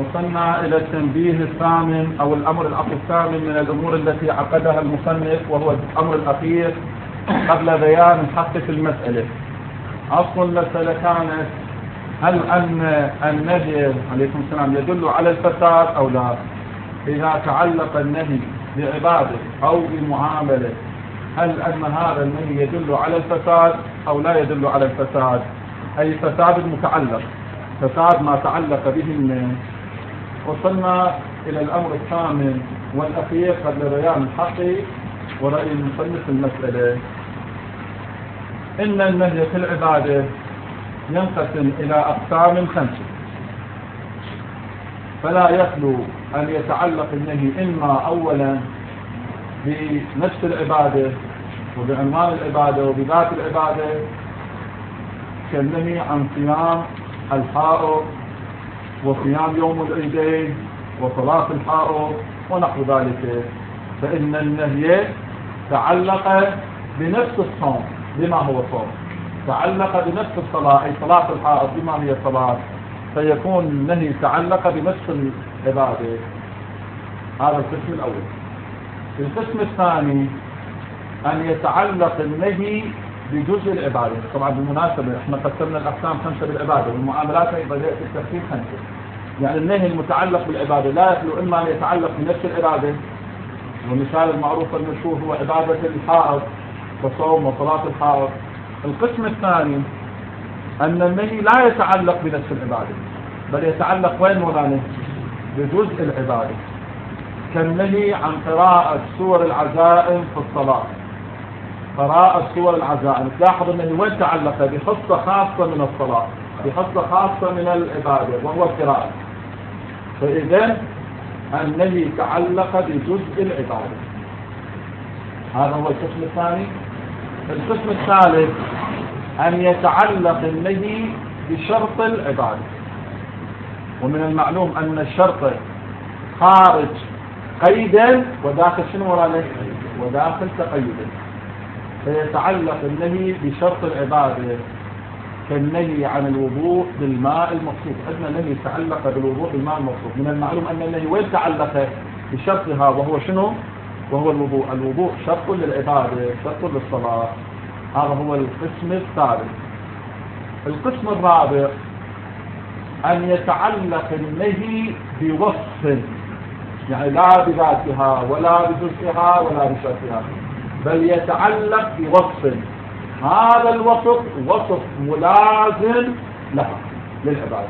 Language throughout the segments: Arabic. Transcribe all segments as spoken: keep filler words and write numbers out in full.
وصلنا إلى التنبيه الثامن أو الأمر الأصل الثامن من الأمور التي عقدها المصنف، وهو الأمر الأخير قبل بيان الحق في المسألة. أصل المسألة كانت هل أن النهي عليكم السلام يدل على الفساد أو لا؟ إذا تعلق النهي بعبادة أو بمعاملة، هل أن هذا النهي يدل على الفساد أو لا يدل على الفساد؟ أي فساد المتعلق، فساد ما تعلق به النهي. وصلنا إلى الأمر الثامن والأخير قبل بيان الحق ورأي المصنف في المسألة. إن النهي في العبادة ينقسم إلى أقسام خمسة، فلا يخلو أن يتعلق النهي إما أولا بنفس العبادة وبعنوان العبادة وبذات العبادة، كالنهي عن صيام الحائض وصيام يوم العيدين وصلاة الحائض ونحو ذلك، فإن النهي تعلق بنفس الصوم بما هو صوم، تعلق بنفس الصلاة أي صلاة الحائض بما هي صلاة، فيكون النهي تعلق بنفس العبادة. هذا القسم الأول. القسم الثاني أن يتعلق النهي بجزء العبادة. طبعا بالمناسبة احنا قسمنا الأقسام خمسة بالعبادة، والمعاملات أيضا في التقسيم خمسة. يعني النهي المتعلق بالعبادة لا يخلو إما أن يتعلق بنفس العبادة، والمثال المعروف المشهور هو عبادة الحائض وصوم وصلاة الحائض. القسم الثاني أن النهي لا يتعلق بنفس العبادة، بل يتعلق وين مولانا؟ بجزء العبادة، كالنهي عن قراءة سور العزائم في الصلاة. قراءة سور العزائم تلاحظ النهي وين تعلق؟ بخصة خاصة من الصلاة، بخصة خاصة من العبادة وهو القراءة، فإذا النهي تعلق بجزء العبادة. هذا هو القسم الثاني. القسم الثالث أن يتعلق النهي بشرط العبادة، ومن المعلوم أن الشرط خارج قيدا وداخل شنو وراء وداخل تقيدا، فيتعلق النهي بشرط العبادة كالنهي عن الوضوء بالماء المصروف. عندنا النهي يتعلق بالوضوء بالماء المصروف، من المعلوم أن النهي وين تعلق؟ بشرطها وهو شنو؟ وهو الوضوء. الوضوء شرط للعبادة، شرط للصلاة. هذا هو القسم الثالث. القسم الرابع أن يتعلق النهي بوصف، يعني لا بذاتها ولا بجزئها ولا بشرطها، بل يتعلق بوصف، هذا الوصف وصف ملازم لها للعبادة،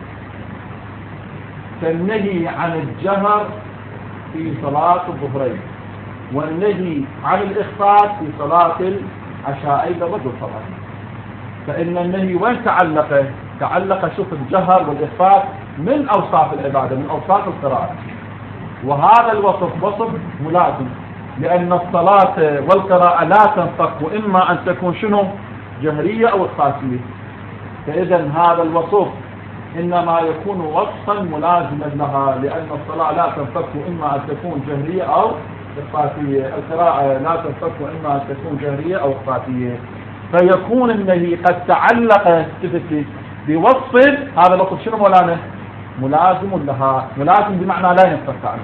كالنهي عن الجهر في صلاة الظهرين، والنهي عن الإخفاء في صلاة العشاءين والرجل طبعا. فإن النهي وين تعلق؟ تعلق شوف الجهر والإخفاء من أوصاف العبادة، من أوصاف القراءة، وهذا الوصف وصف ملازم، لأن الصلاة والقراءة لا تنفك، وإما أن تكون شنو؟ جهرية أو إخفائية. فإذا هذا الوصف إنما يكون وصفا ملازما لها، لأن الصلاة لا تنفك إما أن تكون جهرية أو إخفائية، القراءة لا تنفك إما أن تكون جهرية أو إخفائية، فيكون النهي قد تعلق بوصف، هذا الوصف شنو مولانا؟ ملازم لها، ملازم بمعنى لا ينفك عنه.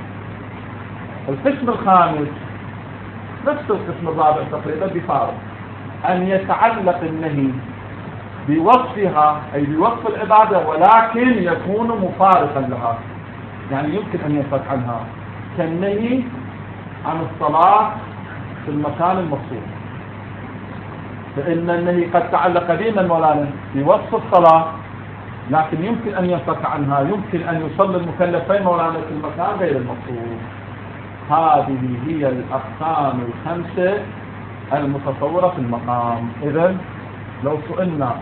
القسم الخامس نفس القسم الرابع تقريبا بفارق، أن يتعلق النهي بوصفها أي بوصف العبادة، ولكن يكون مفارقا لها، يعني يمكن أن ينفك عنها، كالنهي عن الصلاة في المكان المخصوص. فإن النهي قد تعلق بمن مولانا؟ بوصف الصلاة، لكن يمكن أن ينفك عنها، يمكن أن يصلي المكلفين مولانا في المكان غير المقصود. هذه هي الأقسام الخمسة المتصورة في المقام. إذن لو سئلنا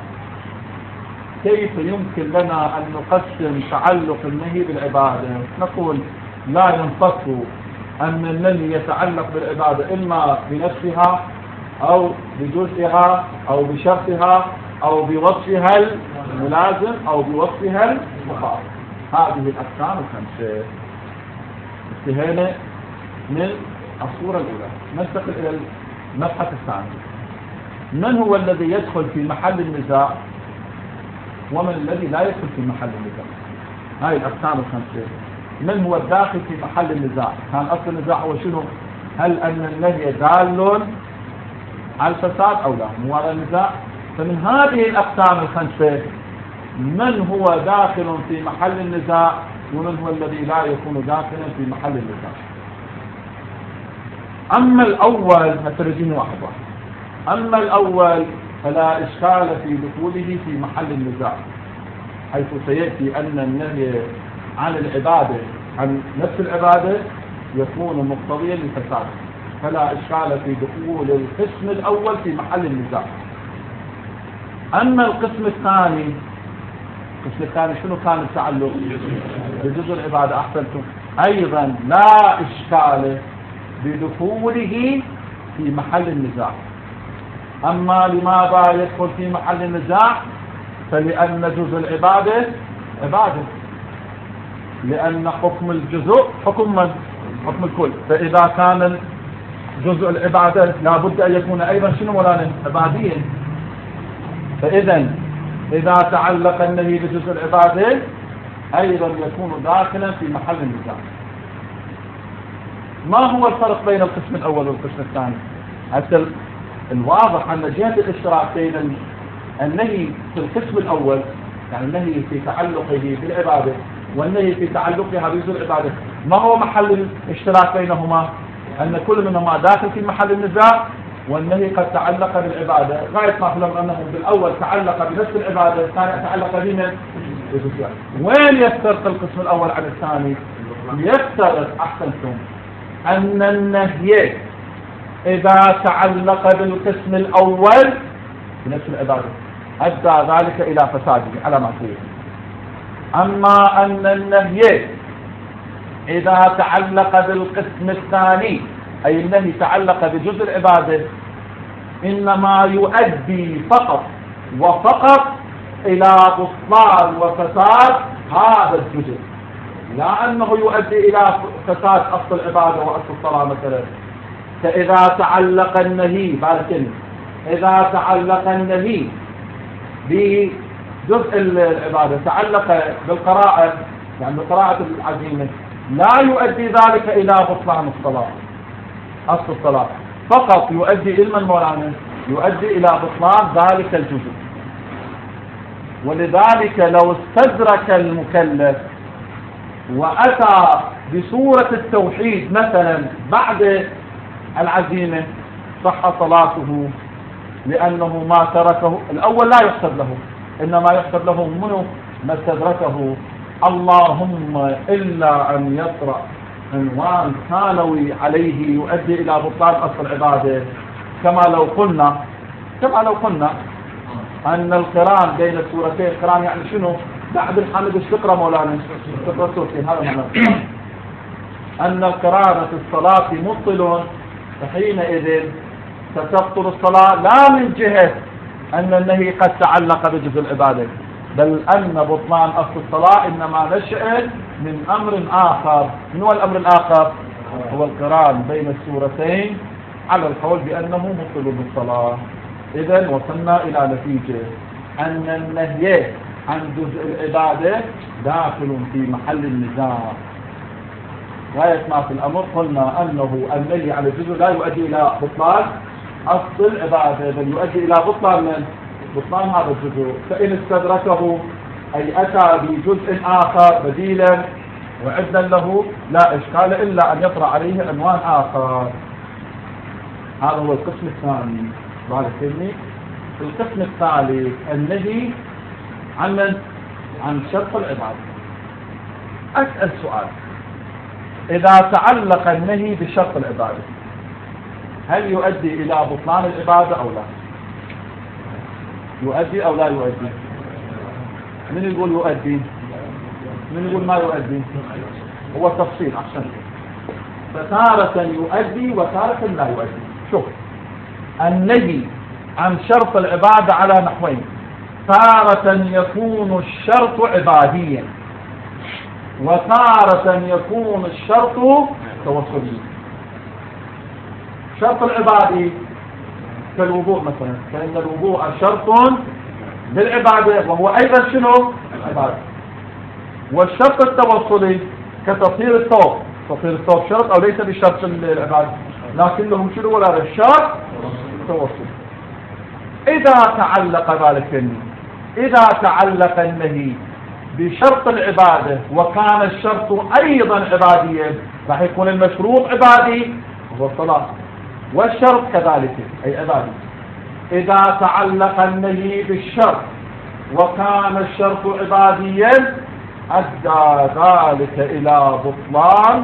كيف يمكن لنا أن نقسم تعلق النهي بالعبادة، نقول لا ينفك أن النهي يتعلق بالعبادة إما بنفسها أو بجزئها أو بشرطها أو بوصفها الملازم أو بوصفها المخالف. هذه الأقسام الخمسة. انتهينا من الصورة الأولى، ننتقل إلى المبحث الثاني. من هو الذي يدخل في محل النزاع ومن الذي لا يدخل في محل النزاع؟ هاي الأقسام الخمسة. من هو الداخل في محل النزاع؟ كان أصل النزاع هو شنو؟ هل أن النهي دال على الفساد أو لا؟ مو على النزاع. فمن هذه الأقسام الخمسة من هو داخل في محل النزاع ومن هو الذي لا يكون داخلا في محل النزاع. أما الأول هترجين واحد واحد. أما الأول فلا إشكال في دخوله في محل النزاع، حيث سيأتي أن النهي عن العبادة عن نفس العبادة يكون مقتضيا للفساد، فلا إشكال في دخول القسم الأول في محل النزاع. أما القسم الثاني، القسم الثاني شنو كان التعلق؟ بجزء العبادة. أحسنتم. أيضا لا إشكال بدخوله في محل النزاع. أما لماذا يدخل في محل النزاع؟ فلأن جزء العبادة عبادة، لأن حكم الجزء حكم من؟ حكم الكل. فإذا كان جزء العبادة لابد أن يكون أيضا شنو مولانا؟ عباديا. فإذا إذا تعلق النهي بجزء العبادة أيضا يكون داخلا في محل النزاع. ما هو الفرق بين القسم الأول والقسم الثاني؟ حتى الواضح أن جهة الاشتراك بين النهي في القسم الأول، يعني النهي في تعلقه بالعبادة والنهي في تعلقها بجزء العبادة، ما هو محل الاشتراك بينهما؟ أن كل منهما داخل في محل النزاع، والنهي قد تعلق بالعبادة غاية ما فلم أنه بالأول تعلق بنفس العبادة، الثاني تعلق بمن؟ بالجزء. وين يفترق القسم الأول عن الثاني؟ يفترق أحسنتم أن النهي إذا تعلق بالقسم الأول بنفس العبادة أدى ذلك إلى فساده على ما فيه. أما أن النهي إذا تعلق بالقسم الثاني أي النهي تعلق بجزء العبادة إنما يؤدي فقط وفقط إلى بطلان وفساد هذا الجزء، لا أنه يؤدي إلى فساد أصل العبادة وأصل الصلاة مثلا. فإذا تعلق النهي باركن إذا تعلق النهي بجزء العبادة تعلق بالقراءة، يعني بقراءة العزيمة، لا يؤدي ذلك إلى بطلان الصلاة أصل الصلاة، فقط يؤدي إلى من مولانا؟ يؤدي إلى بطلان ذلك الجزء. ولذلك لو استدرك المكلف وأتى بصورة التوحيد مثلا بعد العزيمة صح صلاته، لأنه ما تركه الأول لا يحسب له، إنما يحسب له منه ما استدركه. اللهم إلا أن يطرأ عنوان ثانوي عليه يؤدي إلى بطلان أصل العبادة، كما لو قلنا كما لو قلنا أن القران بين السورتين، القران يعني شنو؟ بعد الحمد ايش تقرأ مولانا؟ تقرأ سورتين، هذا معناه أن القران في الصلاة مبطل، فحينئذ ستبطل الصلاة لا من جهة أن النهي قد تعلق بجزء العبادة، بل أن بطلان أصل الصلاة إنما نشأ من أمر آخر. من هو الأمر الآخر؟ هو القران بين السورتين على القول بأنه مبطل بالصلاة. إذن وصلنا إلى نتيجة أن النهي عن جزء العبادة داخل في محل النزاع. غاية ما في الأمر قلنا أنه النهي عن الجزء لا يؤدي إلى بطلان أصل العبادة، بل يؤدي إلى بطلان من؟ بطلان هذا الجزء. فإن استدركه أي أتى بجزء آخر بديلا وعدا له لا إشكال إلا أن يطرأ عليه عنوان آخر. هذا هو القسم الثاني. باركني. القسم الثالث النهي عن من؟ عن شرط العبادة. أسأل سؤال، إذا تعلق النهي بشرط العبادة هل يؤدي إلى بطلان العبادة أو لا؟ يؤدي أو لا يؤدي؟ من يقول يؤدي؟ من يقول ما يؤدي؟ هو تفصيل أحسن. فتارة يؤدي وتارة لا يؤدي. شوف، النهي عن شرط العبادة على نحوين: تارة يكون الشرط عباديا، وتارة يكون الشرط توسليا. شرط العبادي كالوضوء مثلا، فإن الوضوء شرط بالعبادة وهو أيضا شنو؟ عبادة. والشرط التوصلي كتطهير الثوب. تطهير الثوب شرط أو ليس بشرط العبادة، لكنهم شنو ولا الشرط التوصلي. إذا تعلق ذلك النهي إذا تعلق النهي بشرط العبادة وكان الشرط أيضا عباديا، راح يكون المشروط عبادي وهو الصلاة، والشرط كذلك أي عبادي. إذا تعلق النهي بالشرط وكان الشرط عباديا أدى ذلك إلى بطلان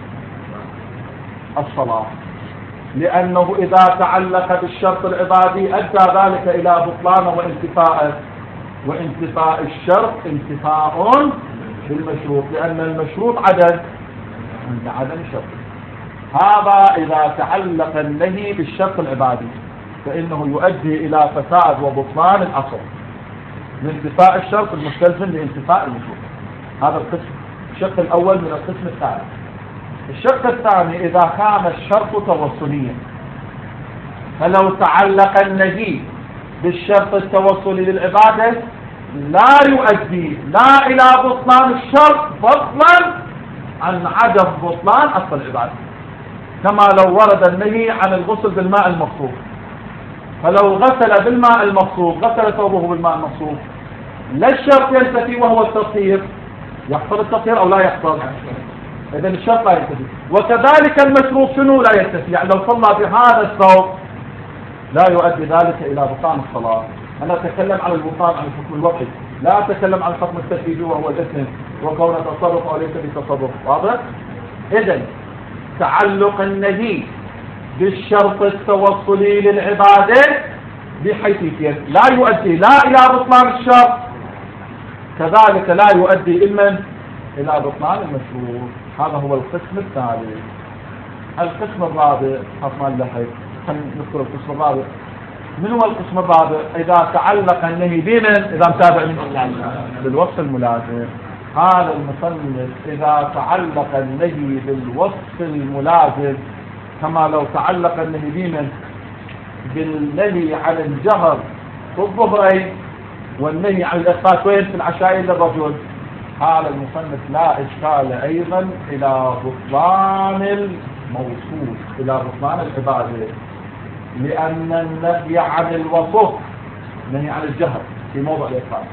الصلاة، لأنه إذا تعلق بالشرط العبادي أدى ذلك إلى بطلان وانتفاء وانتفاء الشرط انتفاء بالمشروط، لأن المشروط عدم عند عدم الشرط. هذا إذا تعلق النهي بالشرط العبادي فإنه يؤدي إلى فساد وبطلان الأصل لانتفاء الشرط المستلزم لانتفاء المشروط. هذا القسم الشق الأول من القسم الثاني. الشق الثاني إذا كان الشرط توصليا، فلو تعلق النهي بالشرط التوصلي للعبادة لا يؤدي لا إلى بطلان الشرط فضلا عن عدم بطلان أصل العبادة، كما لو ورد النهي عن الغسل بالماء المغصوب، فلو غسل بالماء المغصوب غسل ثوبه بالماء المغصوب لا الشرط ينتفي وهو التطهير، يحصل التطهير أو لا يحصل؟ إذن الشرط لا ينتفي. وكذلك المشروط شنو لا ينتفي؟ يعني لو صلى بهذا الثوب لا يؤدي ذلك إلى بطلان الصلاة. أنا أتكلم عن البطلان عن الحكم الوضعي، لا أتكلم عن الحكم التنفيذي وهو الإثم وكون تصرف أو ليس بتصرف. واضح؟ إذن تعلق النهي بالشرط التوصلي للعبادة بحيثيتين لا يؤدي لا إلى بطلان الشرط، كذلك لا يؤدي إما إلى بطلان المشروط. هذا هو القسم الثالث. القسم الرابع حطنا اللحيط، نذكر القسم الرابع. من هو القسم الرابع؟ إذا تعلق النهي بمن؟ إذا متابع بالوصف الملازم. قال المصنف إذا تعلق النهي بالوصف الملازم كما لو تعلق النهي بمن؟ بالنهي عن الجهر في الظهرين والنهي عن الإخفاء وين؟ في العشاء للرجل. قال المصنف لا إشكال أيضا إلى بطلان الموصوف، إلى بطلان العبادة، لأن النهي عن الوصف النهي عن الجهر في موضع الإخفاء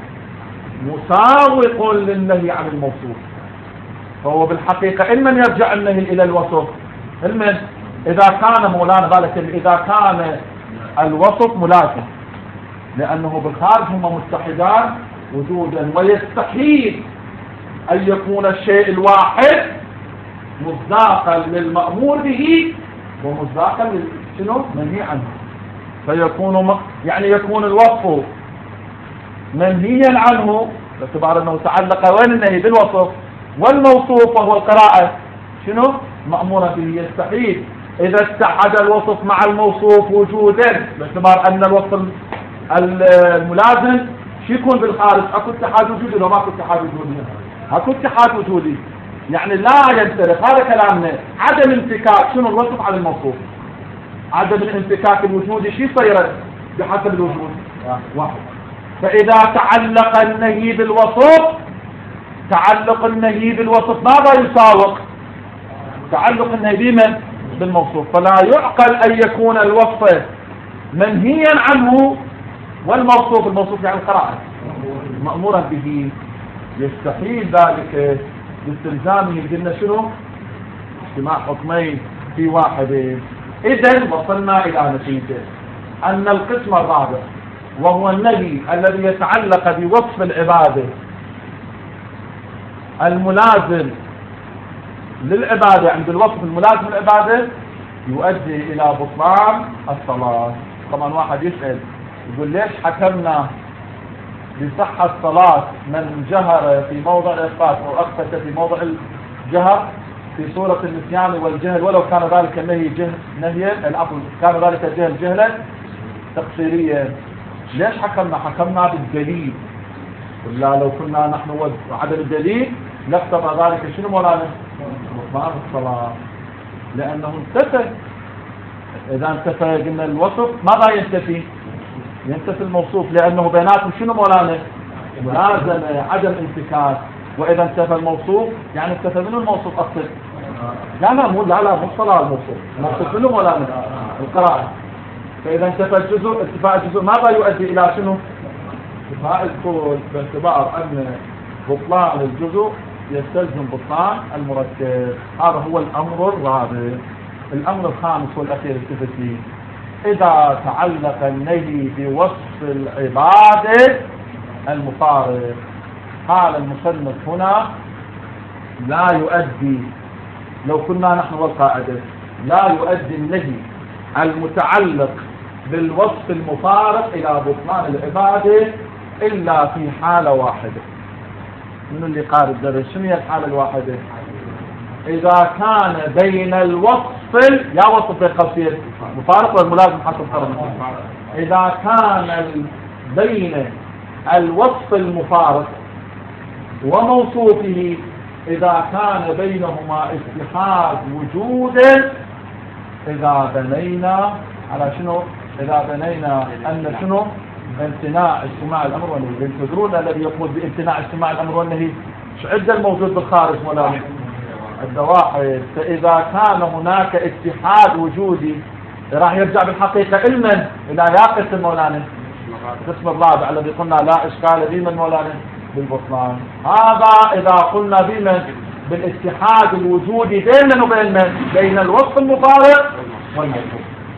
مساوق للنهي عن الموصوف، فهو بالحقيقة إما يرجع النهي إلى الوصف إما إذا كان مولانا ذلك إذا كان الوصف ملازم، لأنه بالخارج هم متحدان وجودا، ويستحيل أن يكون الشيء الواحد مصداقا للمأمور به ومصداقا لشنو منهي عنه، فيكون م... يعني يكون الوصف منهيا عنه باعتبار أنه تعلق وين النهي بالوصف، والموصوف وهو القراءة شنو مأمورا به. يستحيل إذا اتحد الوصف مع الموصوف وجودا باعتبار أن الوصف الملازم شو يكون بالخارج اكو اتحاد وجودي لو ماكو اتحاد وجودي، اكو اتحاد وجودي يعني لا ينطبق. هذا كلامنا عدم انفكاك شنو الوصف على الموصوف، عدم الانفكاك الوجودي شو يصير بحسب الوجود واحد. فإذا تعلق النهي بالوصف تعلق النهي بالوصف ماذا يساوق؟ تعلق النهي بمن؟ بالموصوف. فلا يعقل أن يكون الوصف منهيا عنه والموصوف الموصوف يعني القراءة مأمورا به، يستحيل ذلك باستلزامه. قلنا شنو؟ اجتماع حكمين في واحد. إذن وصلنا إلى نتيجة أن القسم الرابع وهو النهي الذي يتعلق بوصف العبادة الملازم للعبادة عند الوصف الملازم للعبادة يؤدي إلى بطلان الصلاة. طبعا واحد يسأل يقول ليش حكمنا بصحة صلاة من جهر في موضع الإخفاء أو أخفت في موضع الجهر في صورة النسيان والجهل ولو كان ذلك النهي جهل نهيا العفو كان ذلك الجهل جهلا تقصيريا. ليش حكمنا؟ حكمنا بالدليل، ولا لو كنا نحن عدم الدليل لاقتضى ذلك شنو مولانا؟ بطلان الصلاة، لأنه انتفى. إذا انتفى قلنا الوصف ماذا ينتفي؟ ينتفي الموصوف، لأنه بيناتهم شنو مولانا؟ ملازمة عدم انفكاك. وإذا انتفى الموصوف يعني انتفى منه الموصوف أصل. لا لا مو لا لا مو الصلاة الموصوف، الموصوف منه ولا من القراءة. فإذا انتفى الجزء انتفاء الجزء ماذا يؤدي إلى شنو؟ انتفاء الكل، باعتبار أن بطلان الجزء يستلزم بطلان المركب. هذا هو الأمر الرابع. الأمر الخامس والأخير التفتي، إذا تعلق النهي بوصف العبادة المفارق. قال المصنف هنا لا يؤدي، لو كنا نحن والقاعدة، لا يؤدي النهي المتعلق بالوصف المفارق إلى بطلان العبادة إلا في حالة واحدة. من اللي قال الدرس شنو هي الحالة الواحدة؟ إذا كان بين الوصف يا وصف القصير مفارق والملازم حسب قرن، إذا كان بين الوصف المفارق وموصوفه إذا كان بينهما اتحاد وجود، إذا بنينا على شنو؟ إذا بنينا أن شنو؟ امتناع استماع الأمر والنهي. تدرون الذي يقول بامتناع استماع الأمر والنهي شو عدة الموجود بالخارج مولانا؟ الدواحد. فإذا كان هناك اتحاد وجودي راح يرجع بالحقيقة علما إلى يا قسم مولانا، القسم الرابع الذي قلنا لا إشكال بمن مولانا بالبطلان. هذا إذا قلنا بمن بالاتحاد الوجودي بيننا وبين من؟ بين الوصف المفارق والموصوف.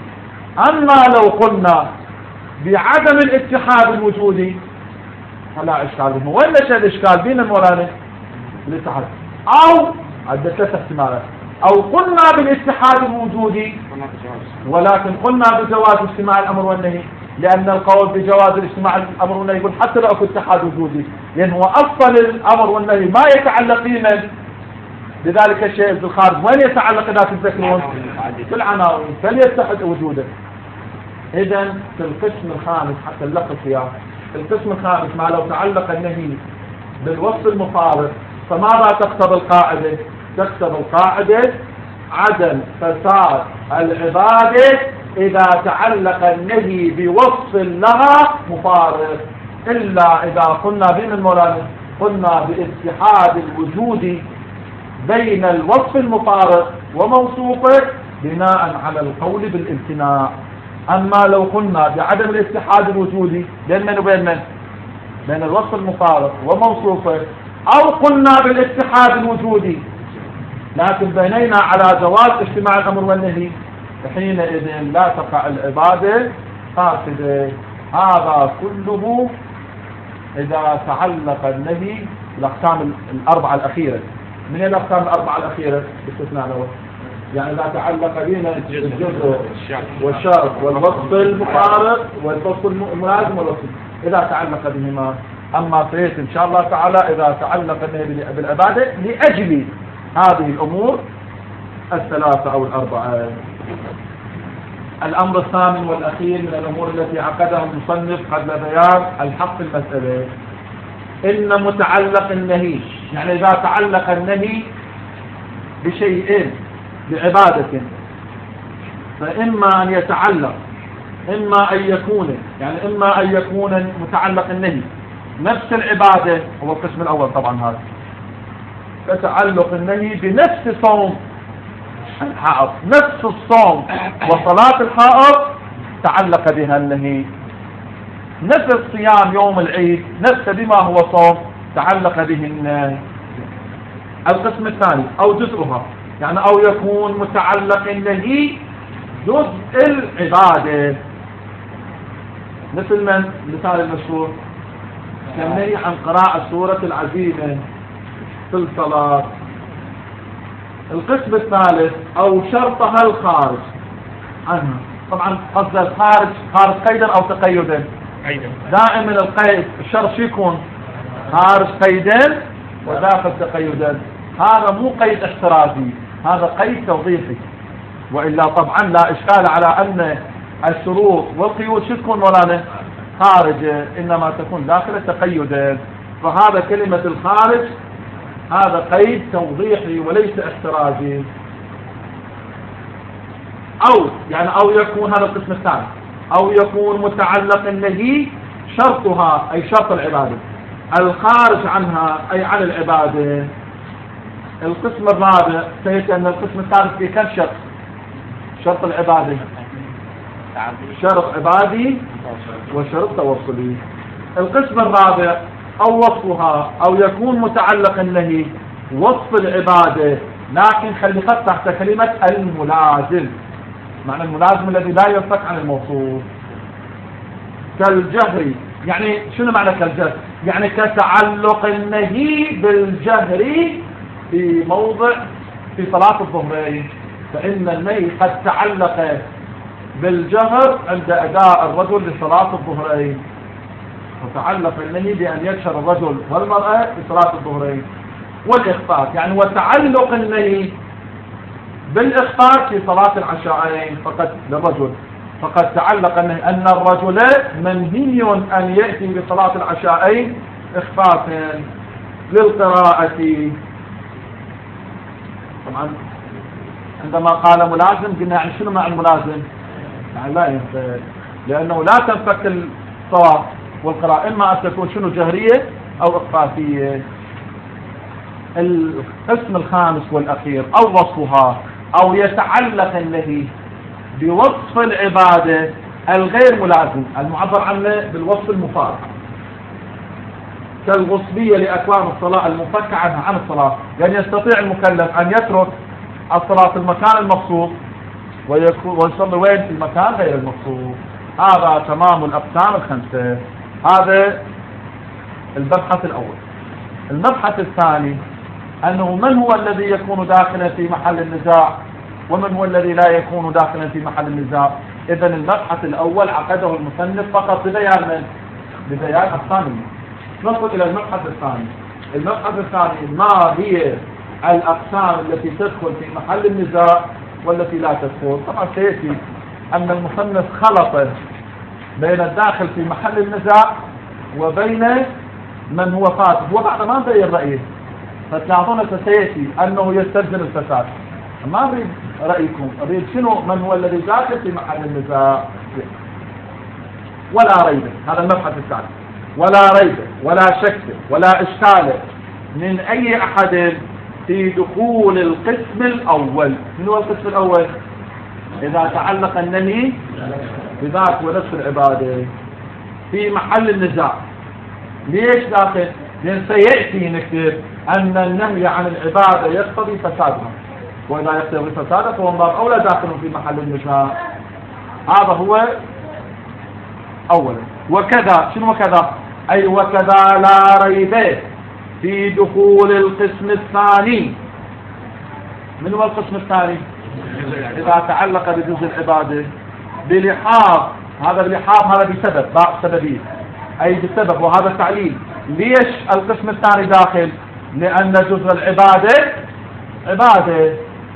أما لو قلنا بعدم الاتحاد الوجودي فلا إشكال به. وين نشأ الإشكال بين مولانا؟ بالاتحاد، أو عدة ثلاث احتمالات، أو قلنا بالاتحاد الوجودي ولكن قلنا بجواز اجتماع الأمر والنهي، لأن القول بجواز الاجتماع الأمر والنهي يقول حتى لو أكو اتحاد وجودي، لأن هو أصلا الأمر والنهي ما يتعلق بمن؟ لذلك الشيء بالخارج وين يتعلق إذا تذكرون؟ بالعناوين، فليتحد وجوده. إذا في القسم الخامس حتى نلخص فيها، القسم الخامس ما لو تعلق النهي بالوصف المفارق فماذا تقتضي القاعدة؟ تقتضي القاعدة عدم فساد العبادة إذا تعلق النهي بوصف لها مفارق، إلا إذا قلنا بين المولانا قلنا باتحاد الوجود بين الوصف المفارق وموصوفه بناء على القول بالامتناع. أما لو قلنا بعدم الاتحاد الوجودي بين من وبين من؟ بين الوصف المفارق وموصوفه، أو قلنا بالاتحاد الوجودي لكن بنينا على جواز اجتماع الأمر والنهي، حينئذ لا تقع العبادة فاسدة. هذا كله إذا تعلق النهي الأقسام الأربعة الأخيرة. من الأقسام الأربعة الأخيرة باستثناء له؟ يعني إذا تعلق بين الجزء والشرط والوصف المفارق والوصف الملازم والوصف، إذا تعلق بهما. أما سيأتي إن شاء الله تعالى إذا تعلق النهي بالعبادة لأجل هذه الأمور الثلاثة أو الأربعة. الأمر الثامن والأخير من الأمور التي عقدها المصنف قبل بيان الحق في المسألة، إن متعلق النهي، يعني إذا تعلق النهي بشيء بعبادة فإما أن يتعلق، إما أن يكون يعني إما أن يكون متعلق النهي نفس العبادة، هو القسم الأول طبعا هذا، فتعلق النهي بنفس صوم الحائض، نفس الصوم وصلاة الحائض تعلق بها النهي، نفس صيام يوم العيد نفس بما هو صوم تعلق به النهي. القسم الثاني أو جزءها، يعني أو يكون متعلق النهي جزء العبادة، مثل من مثال المشهور كالنهي عن قراءة سورة العزيمة في الصلاة. القسم الثالث أو شرطها الخارج عنها، طبعا قصد الخارج خارج قيدا أو تقيدا، دائما القيد الشرط يكون خارج قيدا وداخل تقيدا، هذا مو قيد احترازي، هذا قيد توظيفي، وإلا طبعا لا إشكال على أن الشروط والقيود شو تكون مولانا خارجة، إنما تكون داخل تقيدا. فهذا كلمة الخارج هذا قيد توضيحي وليس احترازي. أو يعني أو يكون هذا القسم الثاني أو يكون متعلق النهي شرطها أي شرط العبادة، الخارج عنها أي عن العبادة. القسم الرابع سيأتي أن القسم الثالث في كم شرط؟ شرط العبادة، شرط عبادي وشرط توصلي. القسم الرابع أو وصفها أو يكون متعلق النهي وصف العبادة، لكن خلي خط تحت كلمة الملازم، معنى الملازم الذي لا ينفك عن الموصوف. كالجهر، يعني شنو معنى كالجهر؟ يعني كتعلق النهي بالجهر في موضع في صلاة الظهرين، فإن النهي قد تعلق بالجهر عند أداء الرجل لصلاة الظهرين، وتعلق النهي بأن يجهر الرجل والمرأة في صلاة الظهرين. والإخفاء يعني وتعلق النهي بالإخفاء في صلاة العشاءين فقد للرجل، فقد تعلق النهي أن الرجل منهي أن يأتي بصلاة العشاءين إخفاء للقراءة. طبعا عندما قال ملازم قلنا يعني شنو مع الملازم؟ يعني لا ينفك، لأنه لا تنفك الصلاة والقراءة، إما أن تكون شنو جهرية أو إخفافية. القسم الخامس والأخير أو وصفها أو يتعلق النهي بوصف العبادة الغير ملازم المعبر عنه بالوصف المفارق، كالغصبية لأكوان الصلاة المنفكة عنها عن الصلاة، يعني يستطيع المكلف أن يترك الصلاة في المكان المقصود ويصلي وين؟ في المكان غير المقصود. هذا تمام الأقسام الخمسة. هذا المبحث الأول. المبحث الثاني أنه من هو الذي يكون داخلا في محل النزاع ومن هو الذي لا يكون داخلا في محل النزاع. إذن المبحث الأول عقده المصنف فقط ببيان من؟ ببيان أقسام. ندخل إلى المبحث الثاني. المبحث الثاني ما هي الأقسام التي تدخل في محل النزاع والتي لا تدخل. طبعا سيأتي أن المصنف خلط بين الداخل في محل النزاع وبين من هو فاسد، وبعد ما نبين رأيه فتلاحظون سيأتي أنه يستلزم الفساد. ما أريد رأيكم، أريد شنو من هو الذي داخل في محل النزاع. ولا ريب، هذا المبحث الثاني، ولا ريب ولا شك ولا إشكال من أي أحد في دخول القسم الأول. من هو القسم الأول؟ إذا تعلق النهي بذات ونفس العبادة في محل النزاع. ليش داخل؟ لأن سيأتي نكتب أن النهي عن العبادة يقتضي فسادها، وإذا يقتضي فسادها فهو من باب أولى داخل في محل النزاع. هذا هو أولا. وكذا شنو وكذا؟ أي وكذا لا ريب في دخول القسم الثاني. من هو القسم الثاني؟ إذا تعلق بجزء العبادة بلحاظ، هذا بلحاظ هذا بسبب باء سببية أي بسبب، وهذا تعليل. ليش القسم الثاني داخل؟ لأن جزء العبادة عبادة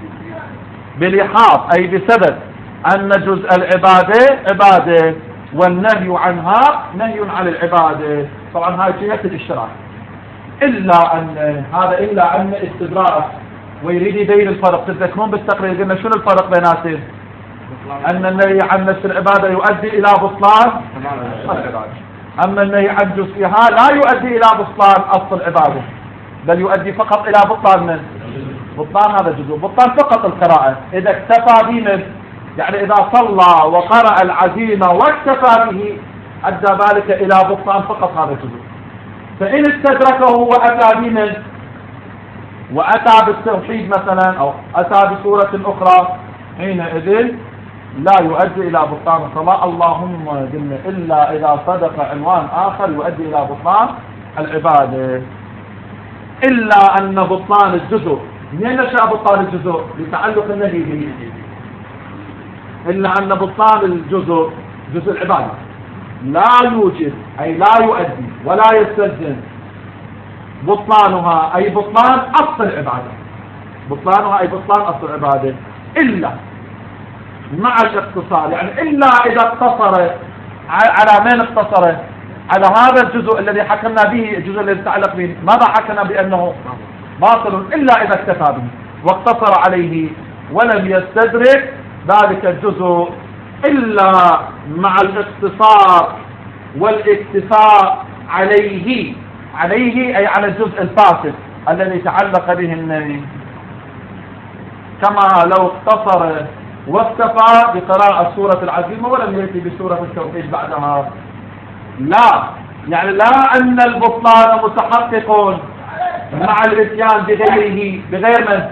بلحاظ أي بسبب أن جزء العبادة عبادة والنهي عنها نهي عن العبادة. طبعا هاي جهة الاشتراك، إلا أن هذا إلا أن استدراك ويريد يبين الفرق. تذكرون بالتقرير قلنا شنو الفرق بيناتهم؟ أن النهي عن نفس العبادة يؤدي إلى بطلان العبادة، أما النهي عن جزئها لا يؤدي إلى بطلان أصل العبادة، بل يؤدي فقط إلى بطلان من؟ بطلان هذا الجزء، بطلان فقط القراءة. إذا اكتفى به يعني إذا صلى وقرأ العزيمة واكتفى به أدى ذلك إلى بطلان فقط هذا الجزء. فإن استدركه وأتى به وأتى بالتوحيد مثلا أو أتى بصورة أخرى حينئذ لا يؤدي إلى بطلان الصلاة. اللهم قلنا إلا إذا صدق عنوان آخر يؤدي إلى بطلان العبادة. إلا أن بطلان الجزء، من نشأ بطلان الجزء؟ لتعلق النهي به. إلا أن بطلان الجزء جزء العبادة لا يوجد أي لا يؤدي ولا يستلزم بطلانها أي بطلان أصل العبادة، بطلانها أي بطلان أصل العبادة، إلا مع الاقتصار. يعني إلا إذا اقتصر على من اقتصر؟ على هذا الجزء الذي حكمنا به، الجزء الذي يتعلق به. ماذا حكمنا بأنه باطل؟ إلا إذا اكتفى به واقتصر عليه ولم يستدرك ذلك الجزء. إلا مع الاقتصار والاكتفاء عليه عليه أي على الجزء الفاسد الذي تعلق به النهي، كما لو اقتصر واكتفى بقراءة سورة العزيمة ولم يأتي بسورة التوحيد بعدها. لا، يعني لا أن البطلان متحقق مع الاتيان بغيره، بغير من؟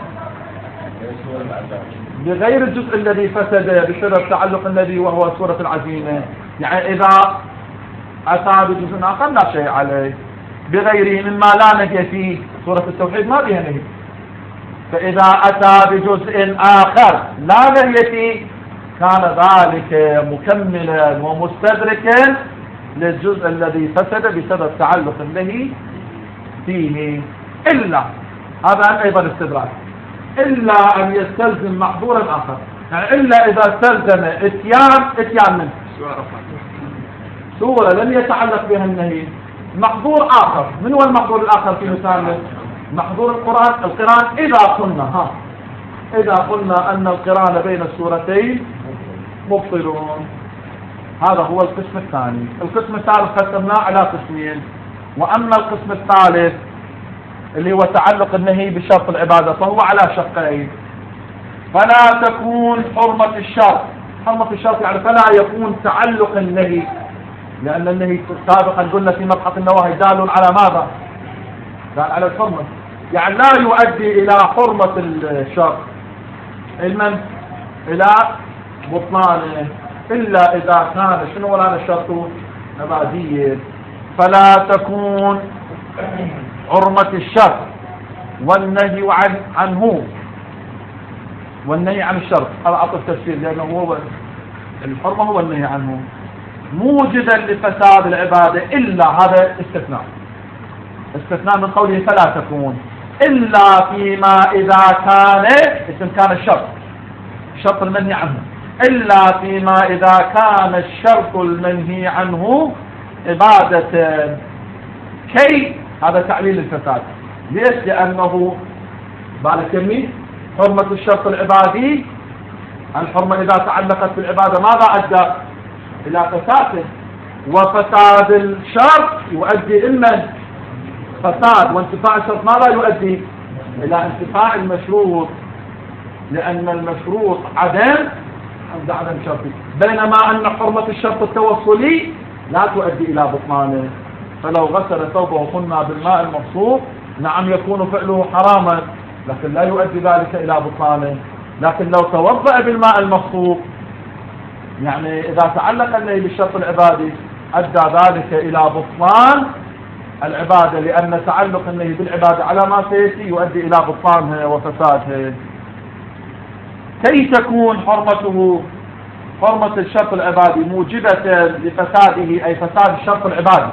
بغير الجزء الذي فسد بسبب تعلق النبي وهو سورة العزيمة. يعني إذا أتى بجزء آخر لا شيء عليه، بغيره مما لا نهي فيه، سورة التوحيد ما بها نهي. فإذا أتى بجزء آخر لا نهي فيه كان ذلك مكملا ومستدركا للجزء الذي فسد بسبب تعلق النهي فيه، إلا هذا أيضا استدراك، إلا أن يستلزم محظورا آخر. يعني إلا إذا استلزم اتيان اتيان منه سورة لم يتعلق بها النهي، محظور آخر. من هو المحظور الآخر في مثال؟ محظور القرآن القرآن إذا قلنا ها إذا قلنا أن القرآن بين السورتين مبطلون. هذا هو القسم الثاني. القسم الثالث قسمناه على قسمين، وأما القسم الثالث اللي هو تعلق النهي بشرط العبادة فهو على شقين. فلا تكون حرمة الشرط، حرمة الشرط يعني فلا يكون تعلق النهي، لأن النهي سابقا قلنا في مبحث النواهي دال على ماذا؟ دال على الحرمة، يعني لا يؤدي إلى حرمة الشرط علما إلى بطلانه إلا إذا كان شنو ولا الشرط نبادية. فلا تكون حرمة الشرط والنهي عن عنه والنهي عن الشرط، هذا أعطي تفسير لأنه هو الحرمة هو النهي عنه موجدا لفساد العبادة، إلا هذا استثناء استثناء من قوله فلا تكون، إلا فيما إذا كان اسم كان الشرط الشرط المنهي عنه، إلا فيما إذا كان الشرط المنهي عنه عبادة كي، هذا تعليل الفساد. ليش؟ لأنه بالك يمي حرمة الشرط العبادي، الحرمة إذا تعلقت بالعبادة ماذا أدى؟ إلى فساد، وفساد الشرط يؤدي إما فساد، وانتفاع الشرط ماذا يؤدي؟ إلى انتفاع المشروط، لأن المشروط عدم عند عدم شرطي، بينما أن حرمة الشرط التوصلي لا تؤدي إلى بطلانه. فلو غسل ثوبه قلنا بالماء المصفوف نعم يكون فعله حراما، لكن لا يؤدي ذلك إلى بطلانه. لكن لو توضأ بالماء المصفوف يعني إذا تعلق النهي بالشرط العبادي أدى ذلك إلى بطلان العبادة، لأن تعلق النهي بالعبادة على ما سيأتي يؤدي إلى بطلانها وفسادها. كي تكون حرمته حرمة الشرط العبادي موجبة لفساده، أي فساد الشرط العبادي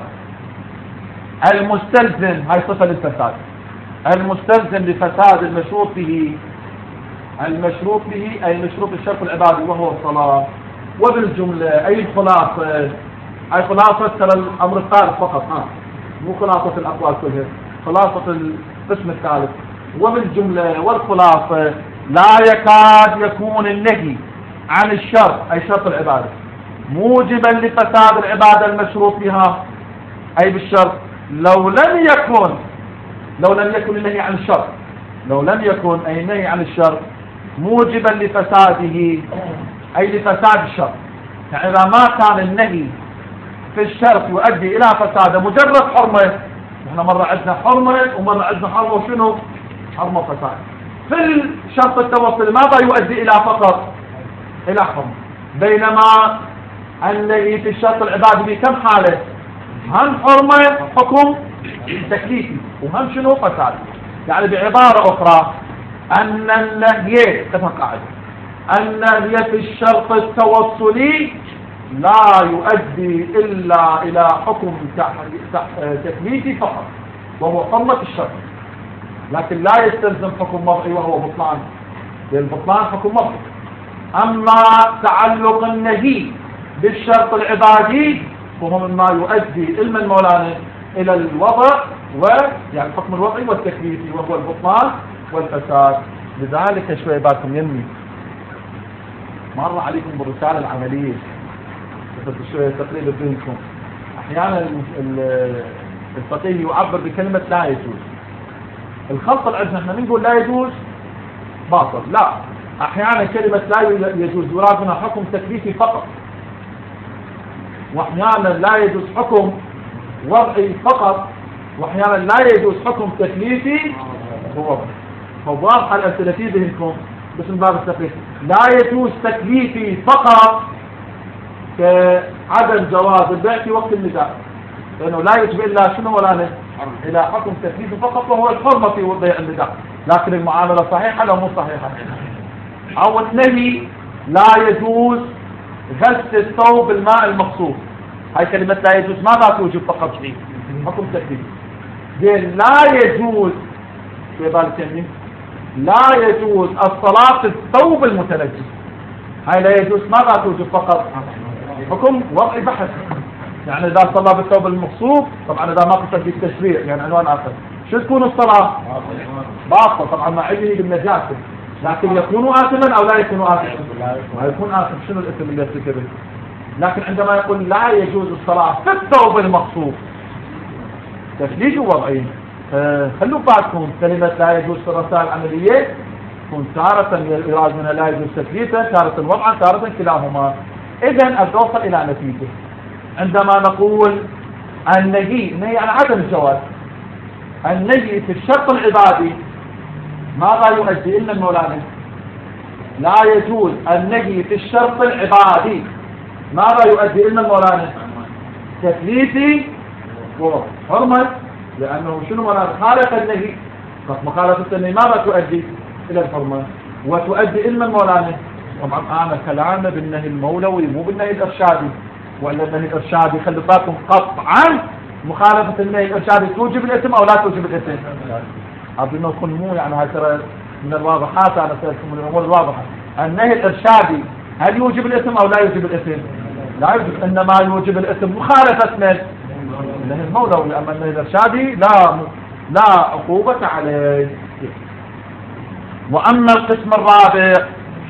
المستلزم، هاي صفة للفساد، المستلزم لفساد المشروط به المشروط به أي مشروط الشرط العبادي وهو الصلاة. وبالجملة أي الخلاصة، أي خلاصة ترى الأمر الثالث فقط، ها مو خلاصة الأقوال كلها، خلاصة القسم الثالث. وبالجملة والخلاصة لا يكاد يكون النهي عن الشرط أي شرط العبادة موجبا لفساد العبادة المشروط بها أي بالشرط، لو لم يكن لو لم يكن النهي عن الشرط لو لم يكن أي النهي عن الشرط موجبا لفساده أي لفساد الشرط. يعني إذا ما كان النهي في الشرط يؤدي إلى فساده مجرد حرمة، احنا مرة عندنا حرمة ومرة عندنا حرمة وشنو؟ حرمة فساد. في الشرط التوصل ماذا يؤدي إلى فقط؟ إلى حرمة، بينما النهي في الشرط العبادي بكم حالة؟ هم حرمة حكم تكليفي وهم شنو؟ فساد. يعني بعبارة أخرى أن النهي قاعدة أن النهي في الشرط التوصلي لا يؤدي إلا إلى حكم تكليفي فقط وهو حرمة الشرط، لكن لا يستلزم حكم وضعي وهو بطلان، للبطلان حكم وضعي. أما تعلق النهي بالشرط العبادي فهو مما يؤدي علم المولانا إلى الوضع ويعني الحكم الوضعي والتكليفي وهو البطلان والفساد. لذلك شوي باكم يمي مر عليكم بالرسالة العملية شوية تقريبا بينكم أحيانا الفقيه يعبر بكلمة لا يجوز. الخلط اللي عندنا احنا نقول لا يجوز باطل، لا، احيانا كلمة لا يجوز يراد منها حكم تكليفي فقط، واحيانا لا يجوز حكم وضعي فقط، واحيانا لا يجوز حكم تكليفي ووضعي. فواضحة الأمثلة في ذهنكم بس من باب التقريب. لا يجوز تكليفي فقط كعدم جواز البيع في وقت النداء، لأنه لا يجب إلا شنو ولا نه إلى حكم تكليفي فقط وهو الحرمة في بيع النداء، لكن المعاملة صحيحة لو مو صحيحة. أو النهي لا يجوز غسل الثوب بالماء المغصوب، هاي كلمة لا يجوز ماذا توجب فقط فيه حكم تكليفي. زين لا يجوز في بالك لا يجوز الصلاة في الثوب المتنجس، هاي لا يجوز ماذا توجب فقط حكم وضعي بحث. يعني إذا صلى بالثوب المغصوب طبعا إذا ما قصد بالتشريع يعني عنوان آخر شو تكون الصلاة؟ باطلة طبعا مع علمه بالنجاسة، لكن يكون آثما أو لا يكون آثما؟ ما يكون آثم. شنو الاسم اللي ارتكبه؟ لكن عندما يقول لا يجوز الصلاة في الثوب المغصوب تشريع وضعي. آه خلوا بالكم كلمة لا يجوز في الرسائل العملية تكون تارة يراد منها لا يجوز تكليفا، تارة وضعا، تارة كلاهما. إذن أتوصل إلى نتيجة عندما نقول النهي النهي عن عدم الجواز، النهي في الشرط العبادي ماذا يؤدي إلا المولانا؟ لا يجوز النهي في الشرط العبادي ماذا يؤدي إلا المولانا؟ تكليفي ووضعي. حرمة لأنه شنو مولانا؟ خالف النهي، مخالفة النهي ماذا تؤدي؟ إلى الحرمة، وتؤدي إلى المولانا. طبعا أنا كلامنا بالنهي المولوي مو بالنهي الإرشادي، وإلا النهي الإرشادي خلي بالكم قطعا مخالفة النهي الإرشادي توجب الإثم أو لا توجب الإثم. أظن نكون مو يعني هاي ترى من الواضحات، أنا سألتكم من الأمور الواضحة. النهي الإرشادي هل يوجب الإثم أو لا يوجب الإثم؟ لا يوجب، إنما يوجب الإثم مخالفة من النهي المولوي. أما النهي الإرشادي لا لا عقوبة عليه. وأما القسم الرابع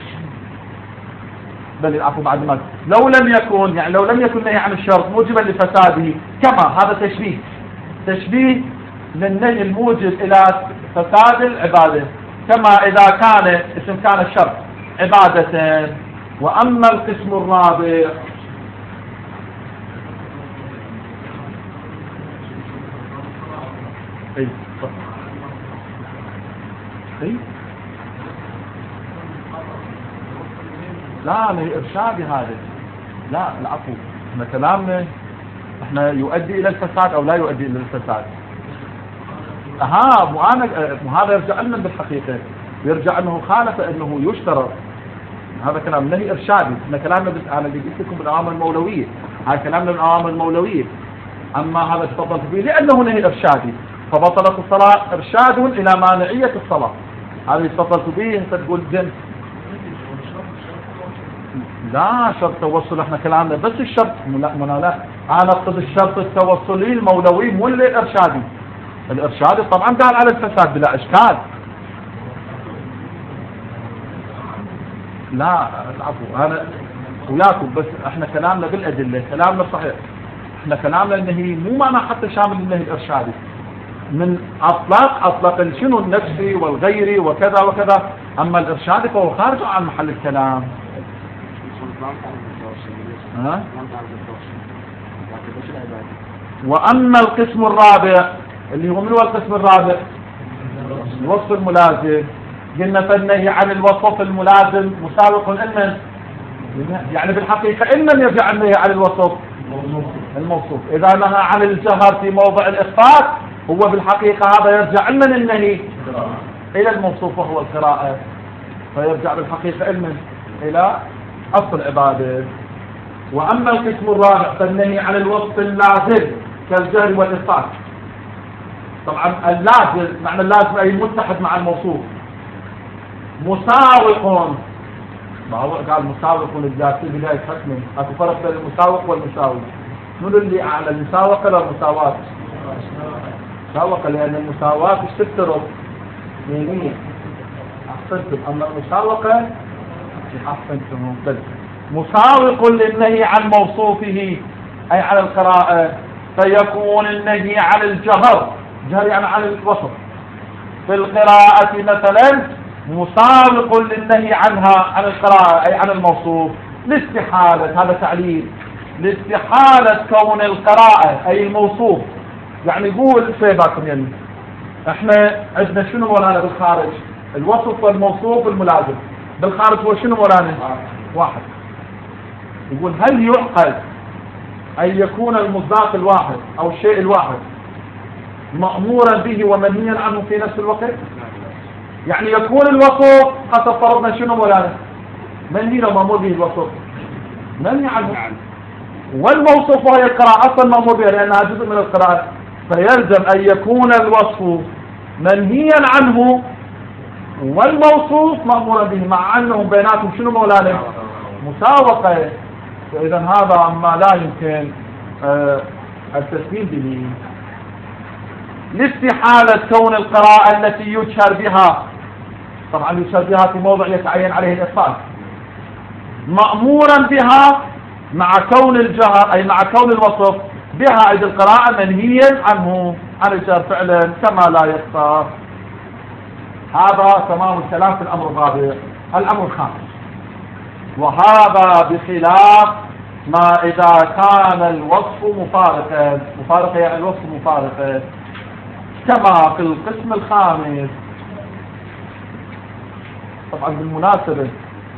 بل العفو بعد ما لو لم يكن يعني لو لم يكن نهي عن الشرط موجبا لفساده، كما هذا تشبيه تشبيه للنهي الموجب إلى فساد العبادة، كما إذا كان اسم كان الشرط عبادة. وأما القسم الرابع أي أي لا نهي إرشادي هذا، لا العفو، احنا كلامنا احنا يؤدي إلى الفساد أو لا يؤدي إلى الفساد. ها مو أنا هذا يرجع لنا بالحقيقة، يرجع أنه خالف أنه يشترط. هذا كلام نهي إرشادي، احنا كلامنا بس أنا اللي قلت لكم بالأوامر المولوية، هذا كلامنا بالأوامر المولوية. أما هذا تفضلت به لأنه نهي إرشادي فبطلت الصلاة إرشاد إلى مانعية الصلاة، هذا تفضلت به. أنت تقول جن لا شرط توصل، احنا كلامنا بس الشرط لا لا انا اقصد الشرط التوصلي المولوي مو الارشادي. الارشادي طبعا قال على الفساد بلا اشكال. لا العفو انا وياكم بس احنا كلامنا بالادله، كلامنا صحيح. احنا كلامنا النهي مو معنى حتى شامل النهي الارشادي، من اطلاق اطلق شنو النفسي والغيري وكذا وكذا، اما الارشادي فهو خارج عن محل الكلام. ها؟ وأما القسم الرابع اللي هو من هو القسم الرابع؟ الوصف الملازم. قلنا فالنهي عن الوصف الملازم مساوق لمن؟ يعني بالحقيقة إن يرجع النهي عن الوصف الموصوف. إذا نهى عن الجهر في موضع الإخفاء هو بالحقيقة هذا يرجع من النهي إلى الموصوف وهو القراءة، فيرجع بالحقيقة إلمن؟ إلى أصل العبادة. وأما القسم الرابع فالنهي عن الوصف اللازم كالجهر والإخفاء. طبعا اللازم معنى اللازم أي متحد مع الموصوف، مساوق. ما هو قال مساوق للذاتي بداية حكمه، أكو فرق بين المساوق والمساوي. من اللي أعلى المساوقة ولا المساواة؟ مساوقة، لأن المساواة تشترط مينية أحسنتم، أما المساوقة أحسنتم بل مساوق للنهي عن موصوفه أي على القراءة فيكون النهي عن الجهر، جهر يعني عن الوصف في القراءة مثلا مسابق للنهي عنها عن القراءة أي عن الموصوف، لاستحالة، هذا تعليل، لاستحالة كون القراءة أي الموصوف. يعني يقول سيباكم يعني احنا عندنا شنو مولانا بالخارج؟ الوصف والموصوف الملازم. بالخارج هو شنو مولانا؟ واحد. يقول هل يعقل أن يكون المصداق الواحد أو الشيء الواحد مأمورا به ومنهيا عنه في نفس الوقت؟ يعني يكون الوصف حسب فرضنا شنو مولانا؟ منهي ومأمور به الوصف، منهي عنه، والموصوف وهي القراءة أصلا مأمور بها لأنها جزء من القراءة، فيلزم أن يكون الوصف منهيا عنه والموصوف مأمورا به، مع أنهم بيناتهم شنو مولانا؟ مساوقة. فإذا هذا ما لا يمكن آه التسليم به. لاستحالة كون القراءة التي يجهر بها، طبعا يجهر بها في موضع يتعين عليه الإخفاء، مأمورا بها مع كون الجهر أي مع كون الوصف بها أي القراءة منهيا عنه عن الجهر فعلا كما لا يخفى. هذا تمام الكلام في الأمر الرابع. الأمر الخامس، وهذا بخلاف ما إذا كان الوصف مفارقا، مفارقا يعني الوصف مفارقا، كما في القسم الخامس. طبعا بالمناسبة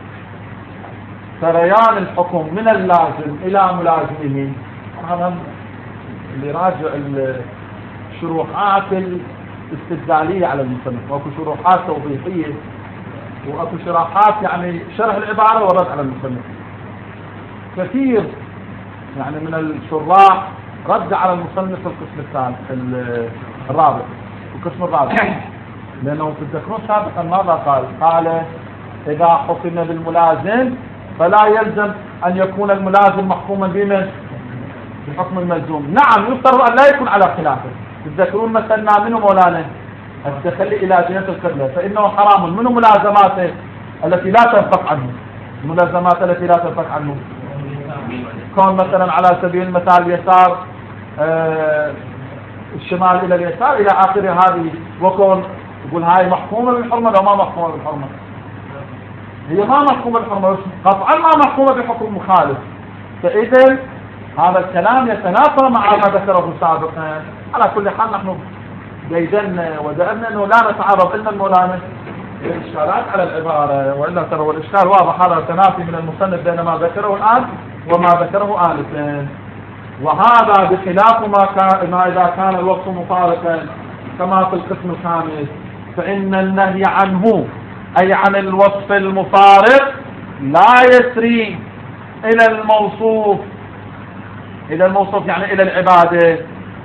سريان الحكم من اللازم إلى ملازمه، هذا اللي راجع الشروحات الاستدلالية على المصنف، واكو شروحات توضيحية واكو شروحات يعني شرح العبارة ورد على المصنف. كثير يعني من الشراح رد على المصنف في القسم الثاني الرابع، القسم الرابع، لأنه تذكرون سابقا ماذا قال؟ قال إذا حكم بالملازم فلا يلزم أن يكون الملازم محكوما بمن؟ بحكم الملزوم. نعم يفترض أن لا يكون على خلافه. تذكرون مثلنا منه مولانا التخلي إلى جهة القبلة فإنه حرام. منه ملازماته التي لا تنفك عنه، الملازمات التي لا تنفك عنه كون مثلا على سبيل المثال اليسار آه الشمال إلى اليسار إلى آخر هذه، وكون يقول هاي محكومة بالحرمة لو ما محكومة بالحرمة، هي ما محكومة بالحرمة قطعا ما محكومة بحكم مخالف. فإذا هذا الكلام يتنافى مع ما ذكره سابقا. على كل حال نحن جيدنا ودأنا أنه لا نتعرض إلا المولانا الإشكالات على العبارة، وإلا ترى الإشكال واضح، هذا تنافي من المصنف بين ما ذكره الآن وما ذكره آنفا. وهذا بخلاف ما, كان ما إذا كان الوصف مفارقا كما في القسم الخامس، فإن النهي عنه أي عن الوصف المفارق لا يسري إلى الموصوف، إلى الموصوف يعني إلى العبادة.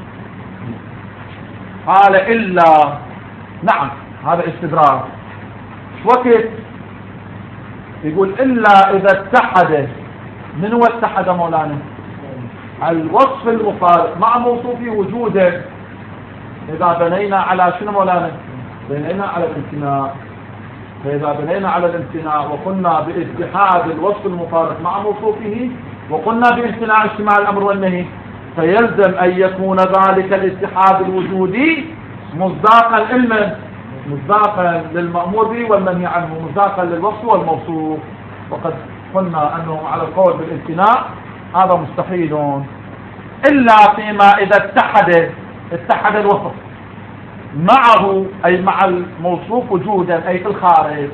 قال إلا، نعم هذا استدراك. وقت يقول إلا إذا اتحد، من هو اتحد مولانا؟ الوصف المفارق مع موصوفه وجوده. إذا بنينا على شنو مولانا؟ بنينا على الامتناع. فإذا بنينا على الامتناع وقلنا باتحاد الوصف المفارق مع موصوفه وقلنا بامتناع اجتماع الأمر والنهي، فيلزم أن يكون ذلك الاتحاد الوجودي مصداقا علما، مصداقا للمأمور به والمنهي عنه، مصداقا للوصف والموصوف. وقد قلنا أنه على القول بالامتناع هذا مستحيل إلا فيما إذا اتحد اتحد الوصف معه أي مع الموصوف وجودا أي في الخارج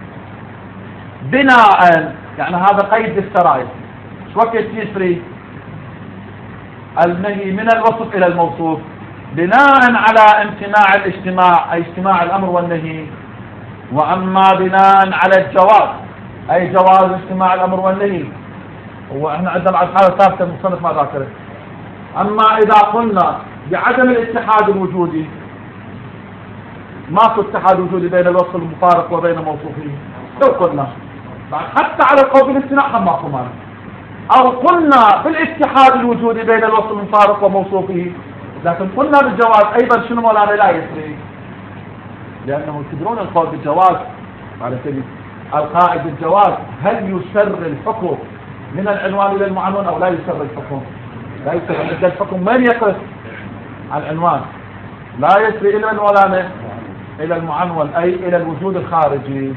بناء، يعني هذا قيد السرايا. شو وقت يسري النهي من الوصف إلى الموصوف؟ بناء على امتناع الاجتماع أي اجتماع الأمر والنهي. وأما بناء على الجواز أي جواز اجتماع الأمر والنهي، وإحنا عندنا بعد حالة ثابتة المصنف ما ذاكره. أما إذا قلنا بعدم الاتحاد الوجودي، ماكو اتحاد وجودي بين الوصف المفارق وبين موصوفه، لو قلنا بعد حتى على القول بالامتناع ماكو مانع، أو قلنا بالاتحاد الوجودي بين الوصف المفارق وموصوفه، لكن قلنا بالجواز أيضا شنو مولانا لا يسري، لأنه تدرون القول بالجواز على سبيل القائد بالجواز هل يسر الحكم من العنوان إلى المعنون أو لا يسر الحكم؟ لا يسري عند الحكم من يقف على العنوان، لا يسري إلى الولانة إلى المعنون أي إلى الوجود الخارجي.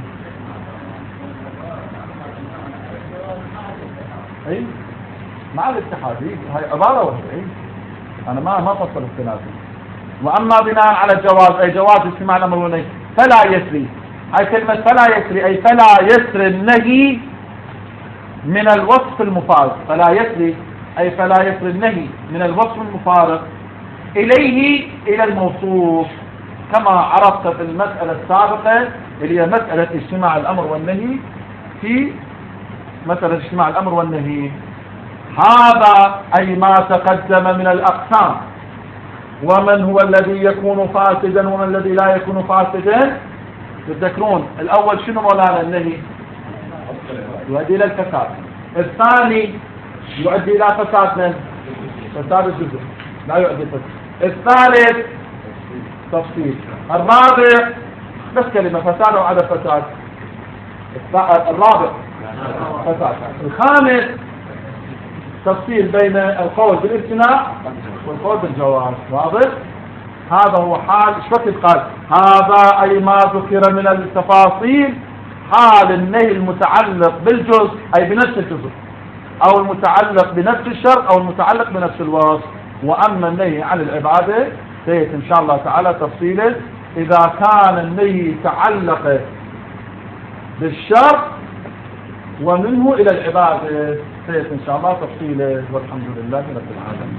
أي مع الاتحاد هاي عبارة واحدة. أنا ما ما فصل الثلاثة. وأما بناء على الجواز أي جواز اجتماع الأمر والنهي فلا يسري، هاي كلمة فلا يسري أي فلا يسري النهي من الوصف المفارق، فلا يسري أي فلا يسري النهي من الوصف المفارق إليه إلى الموصوف، كما عرفت في المسألة السابقة اللي هي مسألة اجتماع الأمر والنهي. في مسألة اجتماع الأمر والنهي هذا أي ما تقدم من الأقسام، ومن هو الذي يكون فاسدا ومن الذي لا يكون فاسدا. تذكرون الأول شنو مولانا؟ النهي يؤدي إلى الفساد، الثاني يؤدي إلى فساد من؟ فساد الجزء لا يؤدي الفساد، الثالث تفصيل، الرابع بس كلمة فساد أو عدم فساد، الرابع فساد، الخامس تفصيل بين القول بالامتناع والقول بالجواز. واضح؟ هذا هو حال شو قال هذا أي ما ذكر من التفاصيل حال النهي المتعلق بالجزء أي بنفس الجزء، أو المتعلق بنفس الشرط أو المتعلق بنفس الوصف. وأما النهي عن العبادة سيأتي إن شاء الله تعالى تفصيله إذا كان النهي يتعلق بالشرط ومنه إلى العبادة سيأتي إن شاء الله تفصيله. والحمد لله رب العالمين.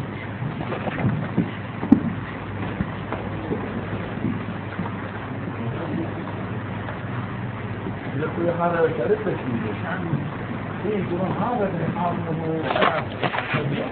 يقول هذا شرط تشميل هذا